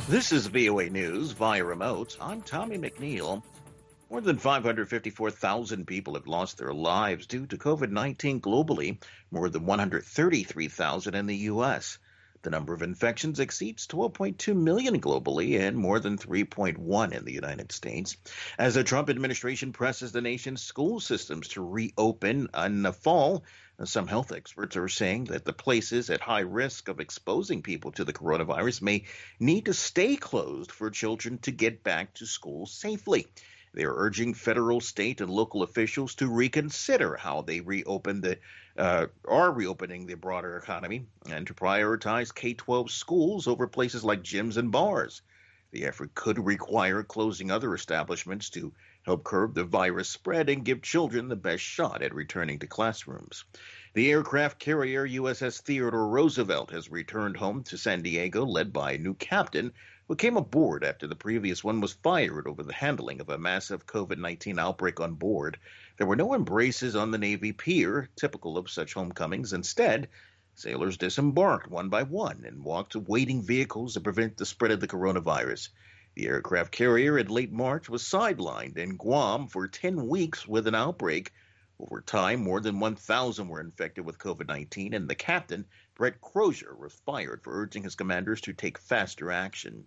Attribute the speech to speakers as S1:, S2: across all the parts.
S1: This is VOA News via remote. I'm Tommy McNeil. More than 554,000 people have lost their lives due to COVID-19 globally, more than 133,000 in the U.S. The number of infections exceeds 12.2 million globally and more than 3.1 in the United States. As the Trump administration presses the nation's school systems to reopen in the fall, some health experts are saying that the places at high risk of exposing people to the coronavirus may need to stay closed for children to get back to school safely. They are urging federal, state, and local officials to reconsider how they are reopening the broader economy and to prioritize K-12 schools over places like gyms and bars. The effort could require closing other establishments to help curb the virus spread and give children the best shot at returning to classrooms. The aircraft carrier USS Theodore Roosevelt has returned home to San Diego, led by a new captain who came aboard after the previous one was fired over the handling of a massive COVID-19 outbreak on board. There were no embraces on the Navy pier, typical of such homecomings. Instead, sailors disembarked one by one and walked to waiting vehicles to prevent the spread of the coronavirus. The aircraft carrier in late March was sidelined in Guam for 10 weeks with an outbreak. Over time, more than 1,000 were infected with COVID-19, and the captain, Brett Crozier, was fired for urging his commanders to take faster action.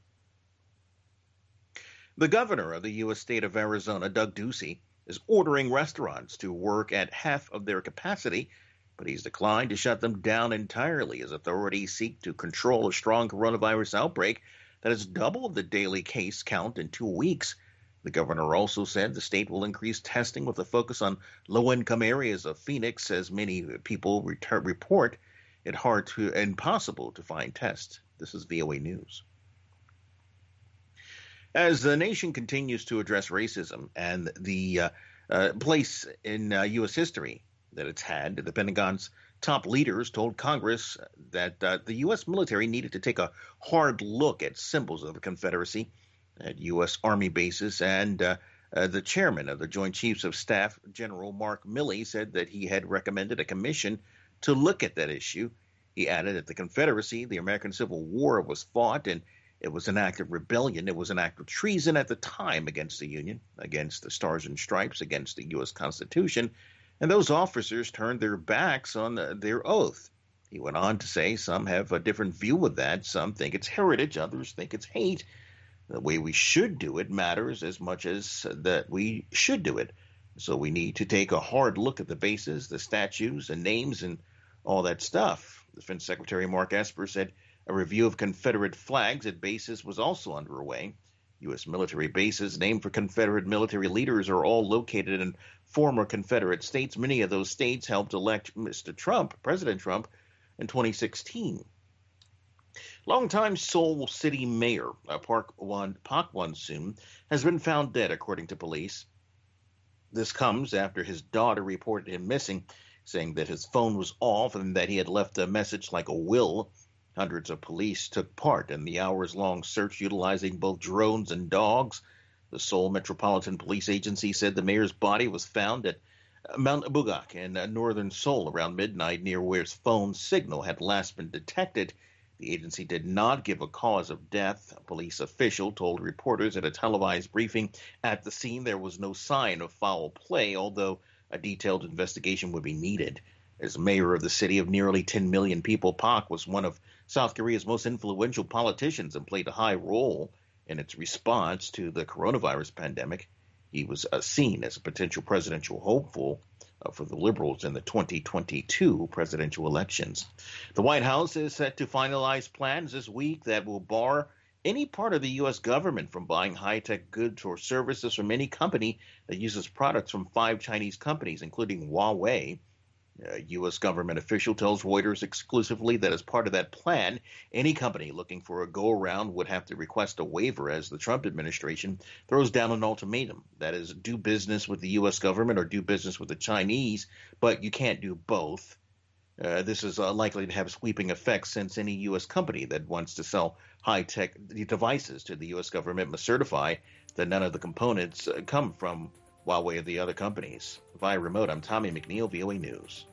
S1: The governor of the U.S. state of Arizona, Doug Ducey, is ordering restaurants to work at half of their capacity, but he's declined to shut them down entirely as authorities seek to control a strong coronavirus outbreak that has doubled the daily case count in 2 weeks. The governor also said the state will increase testing with a focus on low-income areas of Phoenix, as many people report it hard to impossible to find tests. This is VOA News. As the nation continues to address racism and the place in U.S. history that it's had, the Pentagon's top leaders told Congress that the U.S. military needed to take a hard look at symbols of the Confederacy at U.S. Army bases, and the chairman of the Joint Chiefs of Staff, General Mark Milley, said that he had recommended a commission to look at that issue. He added that the Confederacy, the American Civil War, was fought, and it was an act of rebellion. It was an act of treason at the time against the Union, against the Stars and Stripes, against the U.S. Constitution, and those officers turned their backs on their oath. He went on to say some have a different view of that. Some think it's heritage, others think it's hate. The way we should do it matters as much as that we should do it. So we need to take a hard look at the bases, the statues, and names, and all that stuff. Defense Secretary Mark Esper said a review of Confederate flags at bases was also underway. U.S. military bases named for Confederate military leaders are all located in former Confederate states. Many of those states helped elect President Trump, in 2016. Longtime Seoul City Mayor Park Won-soon has been found dead, according to police. This comes after his daughter reported him missing, saying that his phone was off and that he had left a message like a will. Hundreds of police took part in the hours-long search utilizing both drones and dogs. The Seoul Metropolitan Police Agency said the mayor's body was found at Mount Bugak in northern Seoul around midnight, near where his phone signal had last been detected. The agency did not give a cause of death. A police official told reporters at a televised briefing at the scene there was no sign of foul play, although a detailed investigation would be needed. As mayor of the city of nearly 10 million people, Park was one of South Korea's most influential politicians and played a high role in its response to the coronavirus pandemic. He was seen as a potential presidential hopeful for the liberals in the 2022 presidential elections. The White House is set to finalize plans this week that will bar any part of the U.S. government from buying high-tech goods or services from any company that uses products from 5 Chinese companies, including Huawei. A U.S. government official tells Reuters exclusively that as part of that plan, any company looking for a go-around would have to request a waiver as the Trump administration throws down an ultimatum. That is, do business with the U.S. government or do business with the Chinese, but you can't do both. This is likely to have sweeping effects since any U.S. company that wants to sell high-tech devices to the U.S. government must certify that none of the components come from Huawei or the other companies. Via remote, I'm Tommy McNeil, VOA News.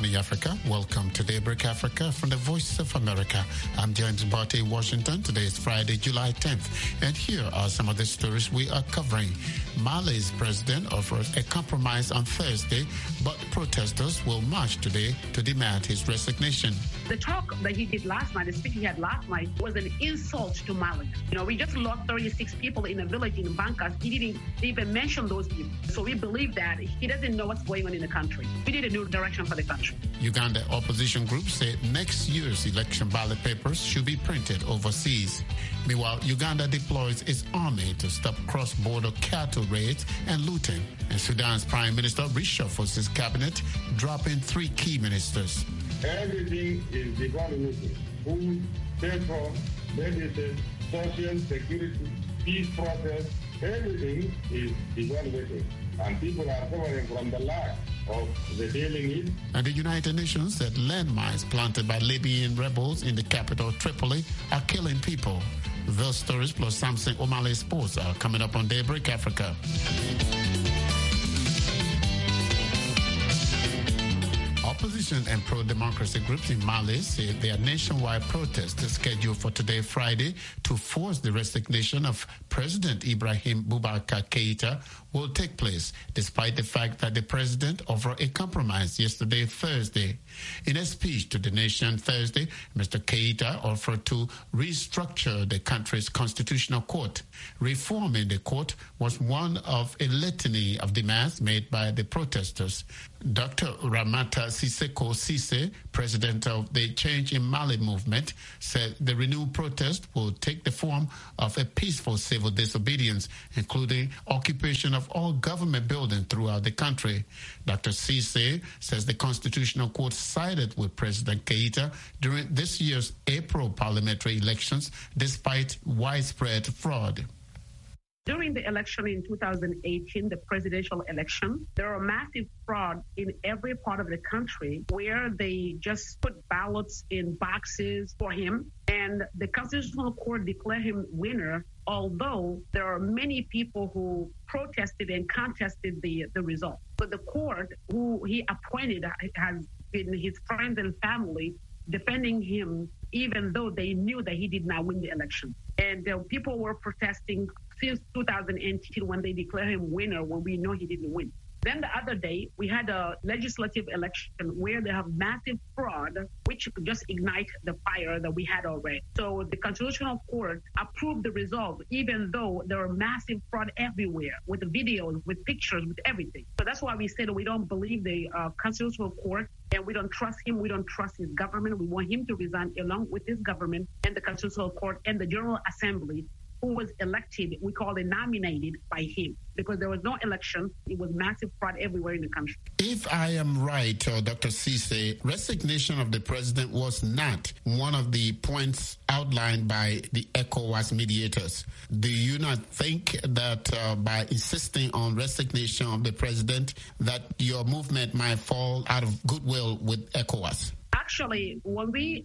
S2: morning, Africa. Welcome to Daybreak Africa from the Voice of America. I'm James Barty in Washington. Today is Friday, July 10th. And here are some of the stories we are covering. Mali's president offered a compromise on Thursday, but protesters will march today to demand his resignation.
S3: The talk that he did last night, the speech he had last night, was an insult to Mali. We just lost 36 people in a village in Bankas. He didn't even mention those people. So we believe that he doesn't know what's going on in the country. We need a new direction for the country.
S2: Uganda opposition groups say next year's election ballot papers should be printed overseas. Meanwhile, Uganda deploys its army to stop cross-border cattle raids and looting. And Sudan's Prime Minister reshuffles his cabinet, dropping 3 key ministers.
S4: Everything is devaluated. Food, petrol, medicine, social security, peace process, everything is devaluated. And people are suffering from the lack of the daily needs.
S2: And the United Nations said landmines planted by Libyan rebels in the capital Tripoli are killing people. Those stories plus Samson O'Malley Sports are coming up on Daybreak Africa. Opposition and pro-democracy groups in Mali say their nationwide protest is scheduled for today, Friday, to force the resignation of President Ibrahim Boubacar Keïta will take place, despite the fact that the president offered a compromise yesterday, Thursday. In a speech to the nation Thursday, Mr. Keïta offered to restructure the country's constitutional court. Reforming the court was one of a litany of demands made by the protesters. Dr. Ramata Siseko Sise, president of the Change in Mali movement, said the renewed protest will take the form of a peaceful civil disobedience, including occupation of all government buildings throughout the country. Dr. Sise says the Constitutional Court sided with President Keïta during this year's April parliamentary elections, despite widespread fraud.
S3: During the election in 2018, the presidential election, there were massive fraud in every part of the country where they just put ballots in boxes for him. And the Constitutional Court declared him winner, although there are many people who protested and contested the result. But the court, who he appointed, has been his friends and family defending him, even though they knew that he did not win the election. And people were protesting since 2018 when they declared him winner, when we know he didn't win. Then the other day, we had a legislative election where they have massive fraud, which could just ignite the fire that we had already. So the Constitutional Court approved the result, even though there were massive fraud everywhere, with the videos, with pictures, with everything. So that's why we said we don't believe the Constitutional Court, and we don't trust him. We don't trust his government. We want him to resign along with his government and the Constitutional Court and the General Assembly, who was elected, we call it nominated by him, because there was no election. It was massive fraud everywhere in the country.
S2: If I am right, Dr. Sise, resignation of the president was not one of the points outlined by the ECOWAS mediators. Do you not think that by insisting on resignation of the president, that your movement might fall out of goodwill with ECOWAS?
S3: Actually, when we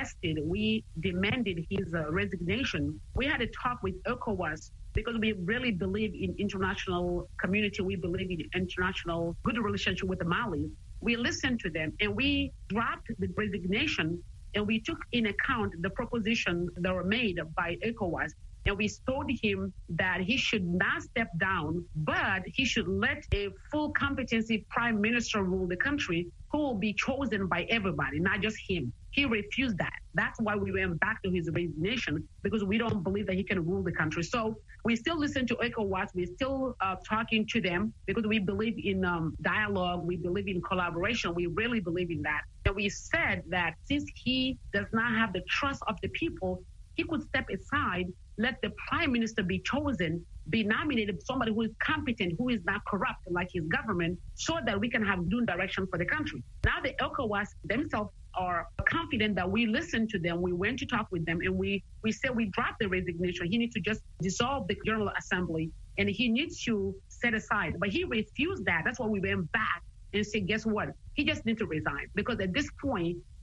S3: demanded his resignation, we had a talk with ECOWAS because we really believe in international community. We believe in international good relationship with the Mali. We listened to them and we dropped the resignation, and we took in account the propositions that were made by ECOWAS. And we told him that he should not step down, but he should let a full competency prime minister rule the country, who will be chosen by everybody, not just him. He refused that. That's why we went back to his resignation, because we don't believe that he can rule the country. So we still listen to ECOWAS. We're still talking to them because we believe in dialogue. We believe in collaboration. We really believe in that. And we said that since he does not have the trust of the people, he could step aside, let the prime minister be chosen, be nominated, somebody who is competent, who is not corrupt like his government, so that we can have new direction for the country. Now the ECOWAS themselves are confident that we listened to them. We went to talk with them, and we said we dropped the resignation. He needs to just dissolve the General Assembly, and he needs to set aside. But he refused that. That's why we went back and said, guess what? He just needs to resign, because at this point,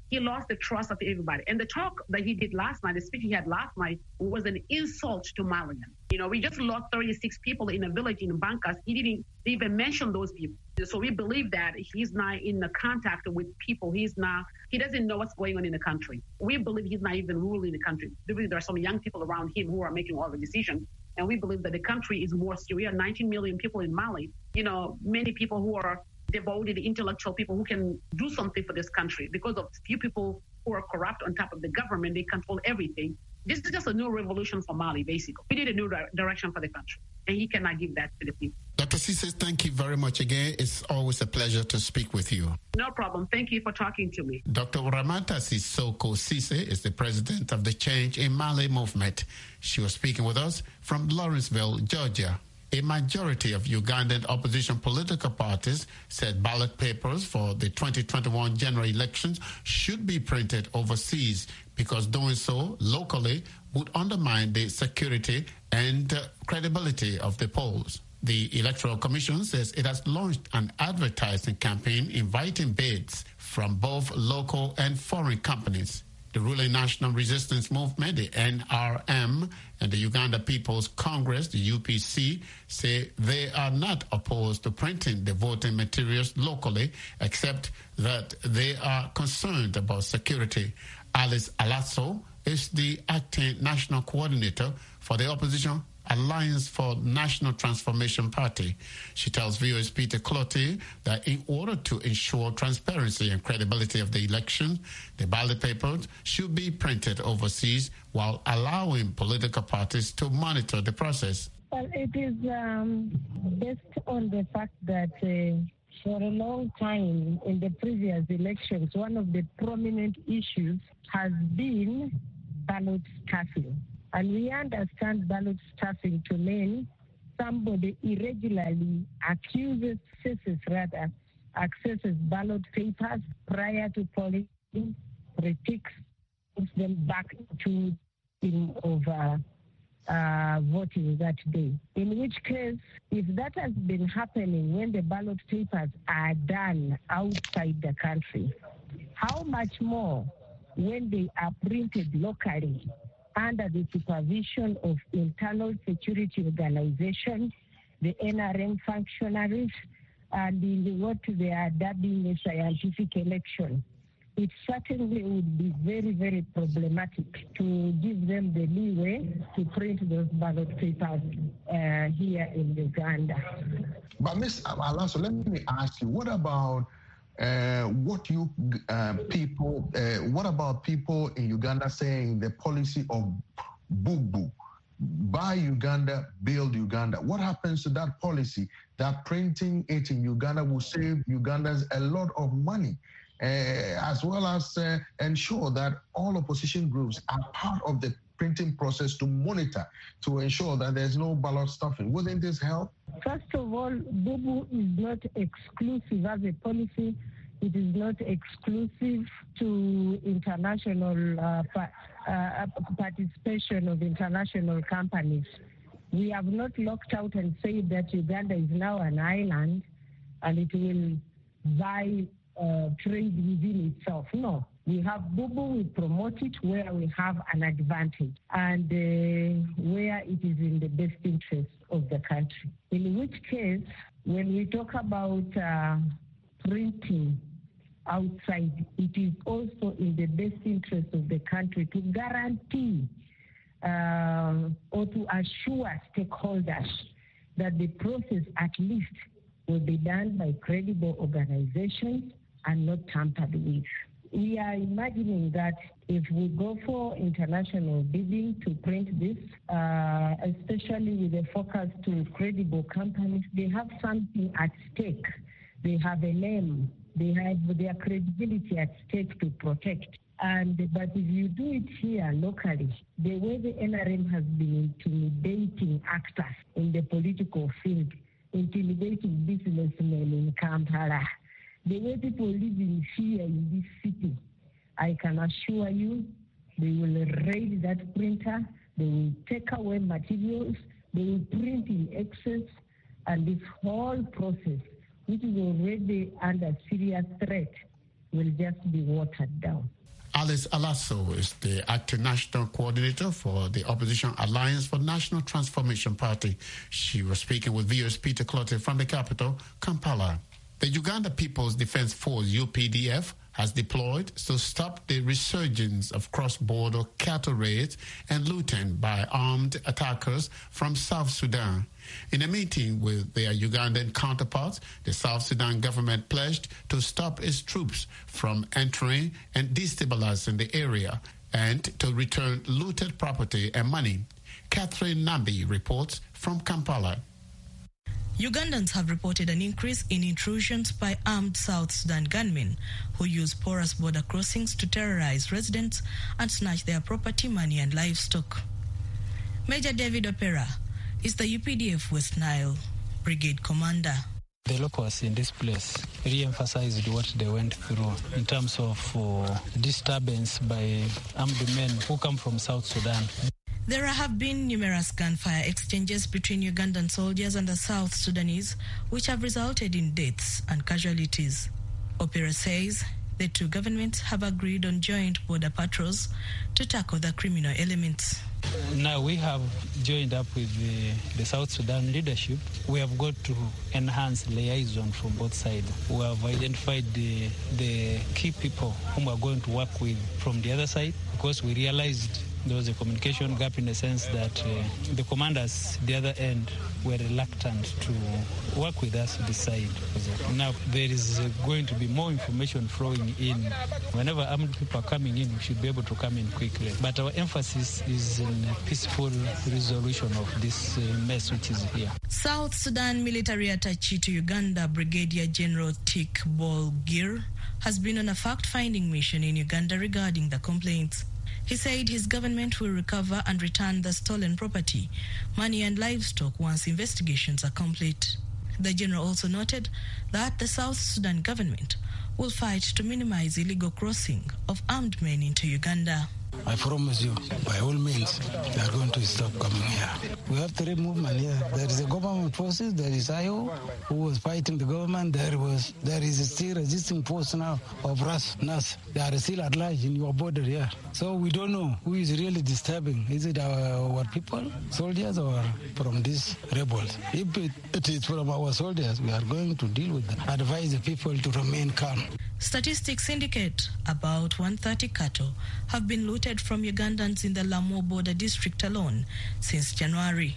S3: he lost the trust of everybody. And the talk that he did last night, the speech he had last night, was an insult to Malian. We just lost 36 people in a village in Bankas. He didn't even mention those people. So we believe that he's not in contact with people. He doesn't know what's going on in the country. We believe he's not even ruling the country. There are some young people around him who are making all the decisions. And we believe that the country is more serious. We are 19 million people in Mali. Many people who are devoted intellectual people who can do something for this country. Because of few people who are corrupt on top of the government, they control everything. This is just a new revolution for Mali, basically. We need a new direction for the country, and he cannot give that to the people.
S2: Dr. Cisse, thank you very much again. It's always a pleasure to speak with you.
S3: No problem. Thank you for talking to me.
S2: Dr. Ramata Sissoko Cisse is the president of the Change in Mali movement. She was speaking with us from Lawrenceville, Georgia. A majority of Ugandan opposition political parties said ballot papers for the 2021 general elections should be printed overseas because doing so locally would undermine the security and credibility of the polls. The Electoral Commission says it has launched an advertising campaign inviting bids from both local and foreign companies. The ruling National Resistance Movement, the NRM, and the Uganda People's Congress, the UPC, say they are not opposed to printing the voting materials locally, except that they are concerned about security. Alice Alasso is the acting national coordinator for the opposition Alliance for National Transformation Party. She tells viewers Peter Clottey that in order to ensure transparency and credibility of the election, the ballot papers should be printed overseas while allowing political parties to monitor the process.
S5: Well, it is based on the fact that for a long time in the previous elections, one of the prominent issues has been ballot stuffing. And we understand ballot stuffing to mean somebody irregularly accesses ballot papers prior to polling, retakes them back to voting that day. In which case, if that has been happening when the ballot papers are done outside the country, how much more when they are printed locally under the supervision of internal security organizations, the NRM functionaries, and in what they are dubbing a scientific election. It certainly would be very, very problematic to give them the leeway to print those ballot papers here in Uganda.
S6: But Ms. Alasso, let me ask you, what about what about people in Uganda saying the policy of Bubu, buy Uganda, build Uganda? What happens to that policy? That printing it in Uganda will save Ugandans a lot of money, as well as ensure that all opposition groups are part of the printing process to monitor, to ensure that there's no ballot stuffing. Wouldn't this help?
S5: First of all, Bubu is not exclusive as a policy. It is not exclusive to international participation of international companies. We have not locked out and said that Uganda is now an island and it will buy trade within itself. No. We have Bubu, we promote it where we have an advantage and where it is in the best interest of the country. In which case, when we talk about printing outside, it is also in the best interest of the country to guarantee or to assure stakeholders that the process at least will be done by credible organizations and not tampered with. We are imagining that if we go for international bidding to print this, especially with a focus to credible companies, they have something at stake. They have a name. They have their credibility at stake to protect. But if you do it here locally, the way the NRM has been intimidating actors in the political field, intimidating businessmen in Kampala, the way people live in fear in this city, I can assure you, they will raid that printer, they will take away materials, they will print in excess, and this whole process, which is already under serious threat, will just be watered down.
S2: Alice Alaso is the acting national coordinator for the Opposition Alliance for National Transformation Party. She was speaking with VOA's Peter Clottey from the capital, Kampala. The Uganda People's Defense Force, UPDF, has deployed to stop the resurgence of cross-border cattle raids and looting by armed attackers from South Sudan. In a meeting with their Ugandan counterparts, the South Sudan government pledged to stop its troops from entering and destabilizing the area and to return looted property and money. Catherine Nambi reports from Kampala.
S7: Ugandans have reported an increase in intrusions by armed South Sudan gunmen who use porous border crossings to terrorize residents and snatch their property, money and livestock. Major David Opera is the UPDF West Nile Brigade Commander.
S8: The locals in this place re-emphasized what they went through in terms of disturbance by armed men who come from South Sudan.
S7: There have been numerous gunfire exchanges between Ugandan soldiers and the South Sudanese, which have resulted in deaths and casualties. Opera says the two governments have agreed on joint border patrols to tackle the criminal elements.
S8: Now we have joined up with the South Sudan leadership. We have got to enhance liaison from both sides. We have identified the key people whom we are going to work with from the other side, because we realized there was a communication gap in the sense that the commanders, the other end, were reluctant to work with us this side. Now there is going to be more information flowing in. Whenever armed people are coming in, we should be able to come in quickly. But our emphasis is in peaceful resolution of this mess which is here.
S7: South Sudan military attaché to Uganda, Brigadier General Tik Bol Gir, has been on a fact-finding mission in Uganda regarding the complaints. He said his government will recover and return the stolen property, money and livestock once investigations are complete. The general also noted that the South Sudan government will fight to minimize illegal crossing of armed men into Uganda.
S9: I promise you, by all means, they are going to stop coming here. We have three movements here. There is a government forces, there is IO, who was fighting the government. There is still resisting force now of NAS. They are still at large in your border here. So we don't know who is really disturbing. Is it our people, soldiers, or from these rebels? If it is from our soldiers, we are going to deal with them. Advise the people to remain calm.
S7: Statistics indicate about 130 cattle have been looted from Ugandans in the Lamu border district alone since January.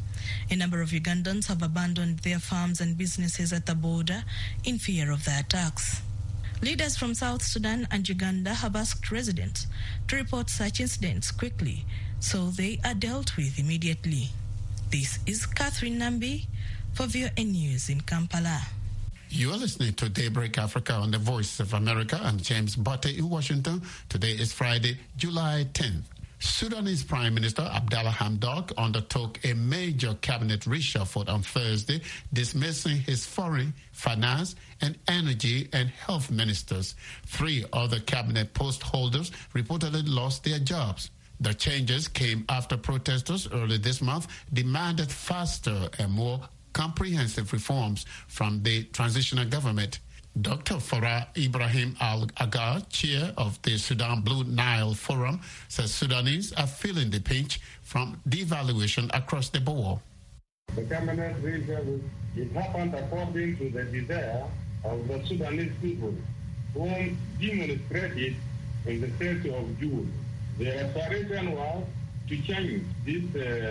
S7: A number of Ugandans have abandoned their farms and businesses at the border in fear of the attacks. Leaders from South Sudan and Uganda have asked residents to report such incidents quickly so they are dealt with immediately. This is Catherine Nambi for VOA News in Kampala.
S2: You are listening to Daybreak Africa on the Voice of America. I'm James Botte in Washington. Today is Friday, July 10th. Sudanese Prime Minister Abdallah Hamdok undertook a major cabinet reshuffle on Thursday, dismissing his foreign, finance, and energy and health ministers. 3 other cabinet post holders reportedly lost their jobs. The changes came after protesters early this month demanded faster and more comprehensive reforms from the transitional government. Dr. Farah Ibrahim Al-Agar, chair of the Sudan Blue Nile Forum, says Sudanese are feeling the pinch from devaluation across the board.
S4: The cabinet reshuffle, it happened according to the desire of the Sudanese people, whom demonstrated in the 30th of June. Their aspiration was to change this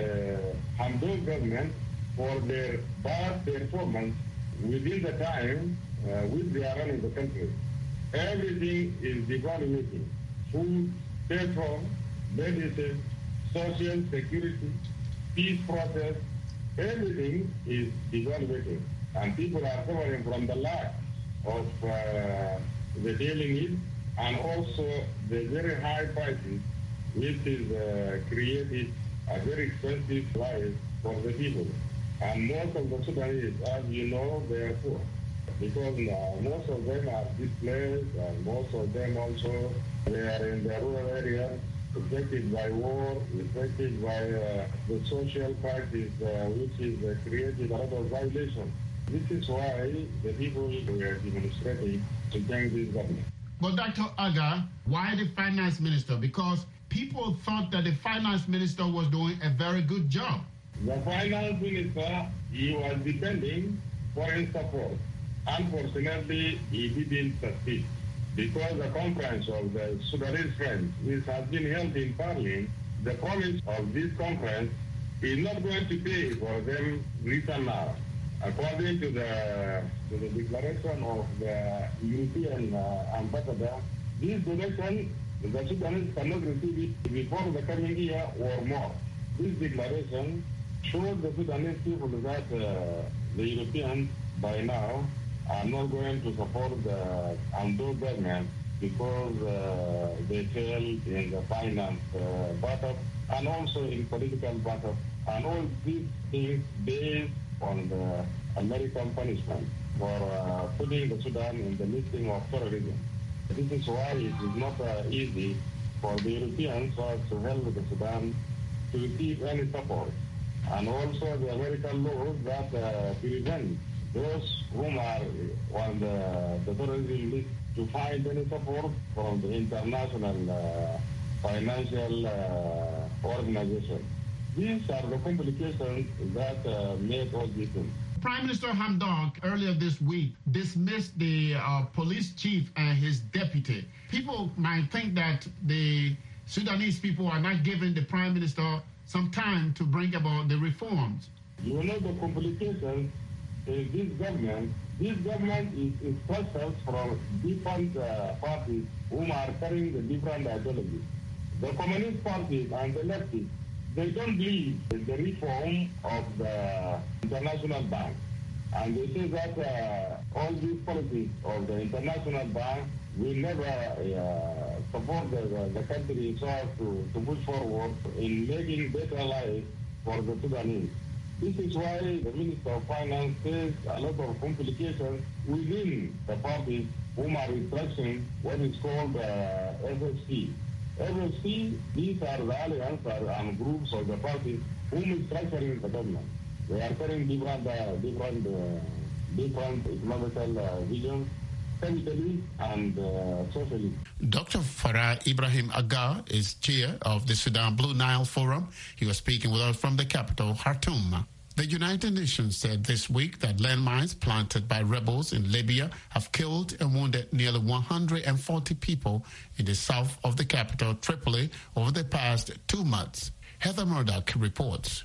S4: Hamdok government for their bad performance within the time which they are running the country. Everything is devaluating. Food, petrol, medicine, social security, peace process, everything is devaluating. And people are suffering from the lack of the daily needs and also the very high prices, which is created a very expensive life for the people. And most of the Sudanese, as you know, they are poor. Because most of them are displaced, and most of them also, they are in the rural areas, affected by war, affected by the social crisis, which is created a lot of violation. This is why the people were demonstrating to change this government.
S2: But Dr. Aga, why the finance minister? Because people thought that the finance minister was doing a very good job.
S4: The finance minister, he was defending foreign support. Unfortunately, he didn't succeed because the conference of the Sudanese Friends, which has been held in Parliament, the promise of this conference is not going to pay for them return now. According to the declaration of the European ambassador, this donation, the Sudanese cannot receive it before the coming year or more. This declaration shows the Sudanese people that the Europeans by now are not going to support the Amdo government because they failed in the finance battle and also in political battle. And all these things based on the American punishment for putting the Sudan in the listing of terrorism. This is why it is not easy for the Europeans to help the Sudan to receive any support. And also the American laws that prevent those whom are on the terrorism list to find any support from the international financial organization. These are the complications that make all these things.
S2: Prime Minister Hamdok earlier this week dismissed the police chief and his deputy. People might think that the Sudanese people are not giving the Prime Minister some time to bring about the reforms.
S4: You know the complications in this government. This government is structured from different parties whom are carrying the different ideologies. The Communist Party and the leftists, they don't believe in the reform of the International Bank. And they say that all these policies of the International Bank will never support the country so as to push forward in making better life for the Sudanese. This is why the Minister of Finance says a lot of complications within the parties whom are restructuring what is called FSC. FSC, these are the alliance and groups of the parties whom is structuring the government. They are carrying different economical visions, politically and socially.
S2: Dr. Farah Ibrahim Aga is chair of the Sudan Blue Nile Forum. He was speaking with us from the capital, Khartoum. The United Nations said this week that landmines planted by rebels in Libya have killed and wounded nearly 140 people in the south of the capital, Tripoli, over the past 2 months. Heather Murdoch reports.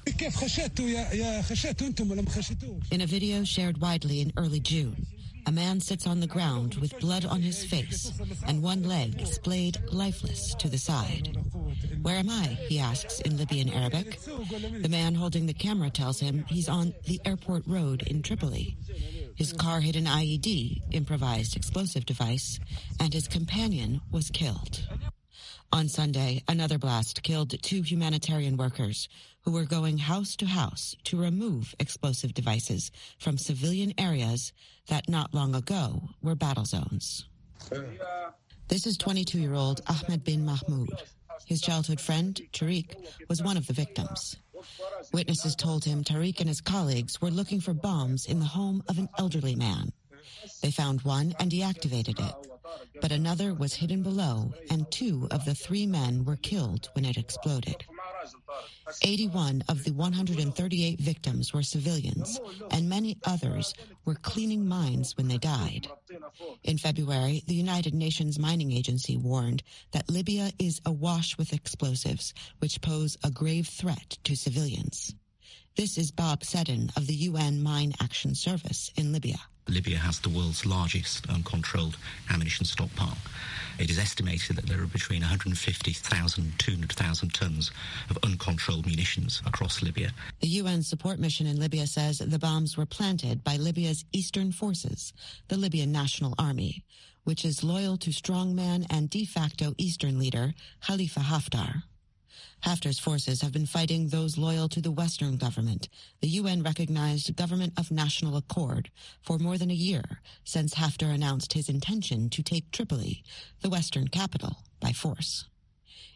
S10: In a video shared widely in early June, a man sits on the ground with blood on his face and one leg splayed lifeless to the side. "Where am I?" he asks in Libyan Arabic. The man holding the camera tells him he's on the airport road in Tripoli. His car hit an IED, improvised explosive device, and his companion was killed. On Sunday, another blast killed 2 humanitarian workers who were going house to house to remove explosive devices from civilian areas that not long ago were battle zones. This is 22-year-old Ahmed bin Mahmoud. His childhood friend, Tariq, was one of the victims. Witnesses told him Tariq and his colleagues were looking for bombs in the home of an elderly man. They found one and deactivated it, but another was hidden below, and 2 of the 3 men were killed when it exploded. 81 of the 138 victims were civilians, and many others were cleaning mines when they died. In February, the United Nations Mining Agency warned that Libya is awash with explosives, which pose a grave threat to civilians. This is Bob Seddon of the UN Mine Action Service in Libya.
S11: Libya has the world's largest uncontrolled ammunition stockpile. It is estimated that there are between 150,000 and 200,000 tons of uncontrolled munitions across Libya.
S10: The UN support mission in Libya says the bombs were planted by Libya's Eastern Forces, the Libyan National Army, which is loyal to strongman and de facto Eastern leader Khalifa Haftar. Haftar's forces have been fighting those loyal to the Western government, the UN-recognized Government of National Accord, for more than a year since Haftar announced his intention to take Tripoli, the Western capital, by force.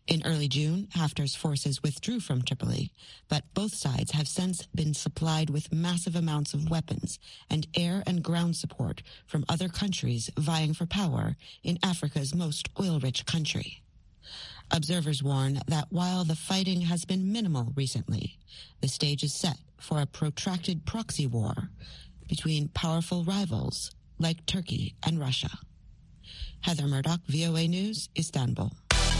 S10: In early June, Haftar's forces withdrew from Tripoli, but both sides have since been supplied with massive amounts of weapons and air and ground support from other countries vying for power in Africa's most oil-rich country. Observers warn that while the fighting has been minimal recently, the stage is set for a protracted proxy war between powerful rivals like Turkey and Russia. Heather Murdoch, VOA News, Istanbul.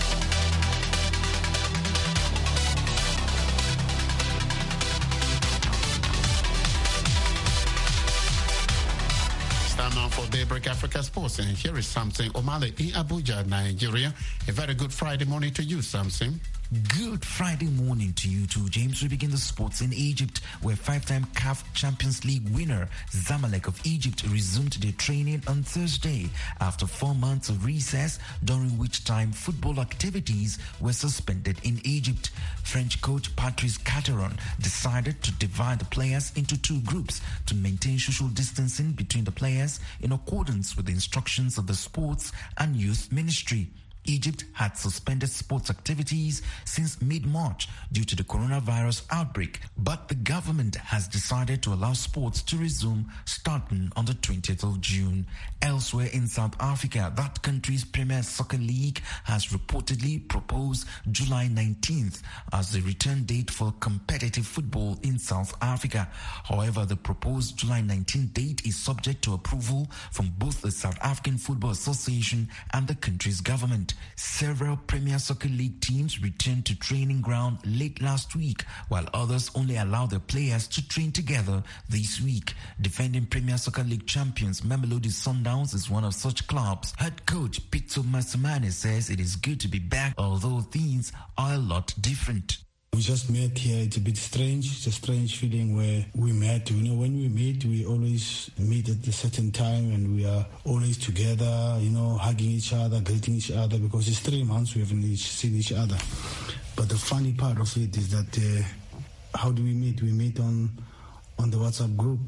S2: Now for Daybreak Africa Sports, and here is Samson Omale in Abuja, Nigeria. A very good Friday morning to you, Samson.
S12: Good Friday morning to you too, James. We begin the sports in Egypt, where five-time CAF Champions League winner Zamalek of Egypt resumed their training on Thursday after 4 months of recess, during which time football activities were suspended in Egypt. French coach Patrice Carteron decided to divide the players into two groups to maintain social distancing between the players in accordance with the instructions of the Sports and Youth Ministry. Egypt had suspended sports activities since mid-March due to the coronavirus outbreak, but the government has decided to allow sports to resume starting on the 20th of June. Elsewhere in South Africa, that country's Premier Soccer League has reportedly proposed July 19th as the return date for competitive football in South Africa. However, the proposed July 19th date is subject to approval from both the South African Football Association and the country's government. Several Premier Soccer League teams returned to training ground late last week, while others only allowed their players to train together this week. Defending Premier Soccer League champions Mamelodi Sundowns is one of such clubs. Head coach Pitso Masamane says it is good to be back, although things are a lot different.
S13: We just met here. It's a bit strange. It's a strange feeling where we met. You know, when we meet, we always meet at a certain time and we are always together, you know, hugging each other, greeting each other, because it's 3 months we haven't seen each other. But the funny part of it is that how do we meet? We meet on the WhatsApp group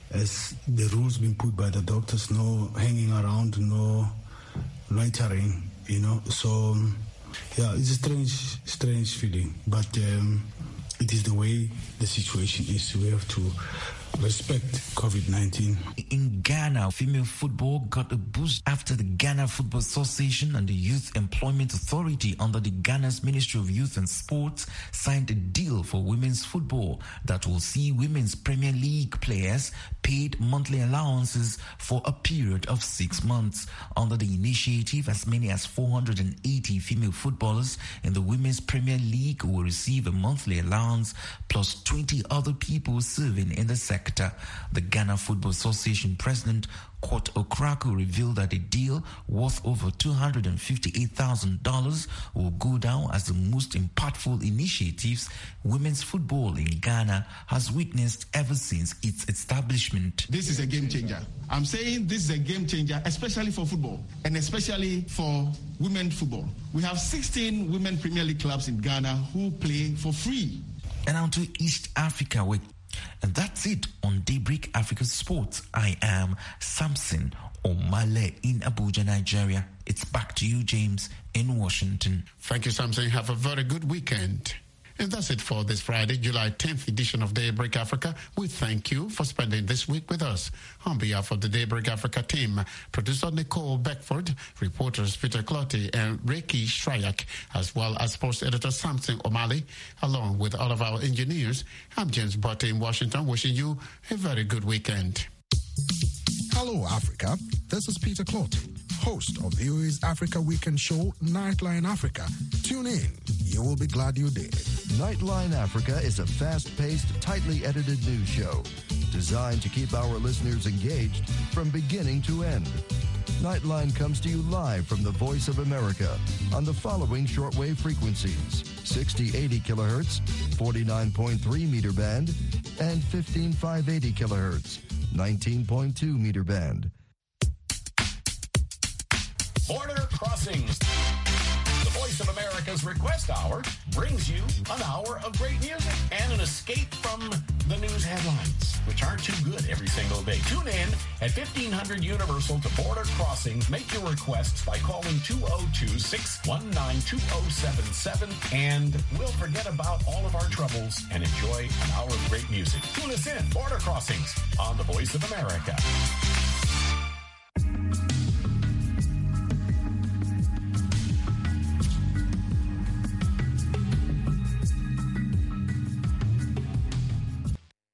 S13: as the rules being put by the doctors, no hanging around, no loitering, you know. So... yeah, it's a strange feeling, but it is the way the situation is. We have to respect COVID-19.
S12: In Ghana, female football got a boost after the Ghana Football Association and the Youth Employment Authority under the Ghana's Ministry of Youth and Sports signed a deal for women's football that will see women's Premier League players paid monthly allowances for a period of 6 months. Under the initiative, as many as 480 female footballers in the Women's Premier League will receive a monthly allowance plus 20 other people serving in the sector. The Ghana Football Association president Kwot Okraku revealed that a deal worth over $258,000 will go down as the most impactful initiatives women's football in Ghana has witnessed ever since its establishment.
S14: This is a game changer. I'm saying this is a game changer, especially for football and especially for women football. We have 16 women Premier League clubs in Ghana who play for free.
S12: And on to East Africa, and that's it on Daybreak Africa Sports. I am Samson Omale in Abuja, Nigeria. It's back to you, James, in Washington.
S2: Thank you, Samson. Have a very good weekend. And that's it for this Friday, July 10th edition of Daybreak Africa. We thank you for spending this week with us. On behalf of the Daybreak Africa team, producer Nicole Beckford, reporters Peter Clotty and Reiki Shryak, as well as sports editor Samson Omale, along with all of our engineers, I'm James Botte in Washington, wishing you a very good weekend.
S15: Hello, Africa. This is Peter Clotty, host of VOA's Africa Weekend show, Nightline Africa. Tune in. You will be glad you did.
S16: Nightline Africa is a fast-paced, tightly edited news show designed to keep our listeners engaged from beginning to end. Nightline comes to you live from the Voice of America on the following shortwave frequencies: 6080 kilohertz, 49.3 meter band, and 15580 kilohertz, 19.2 meter band.
S17: Border Crossings. The Voice of America's Request Hour brings you an hour of great music and an escape from the news headlines, which aren't too good every single day. Tune in at 1500 Universal to Border Crossings. Make your requests by calling 202-619-2077, and we'll forget about all of our troubles and enjoy an hour of great music. Tune us in, Border Crossings, on the Voice of America.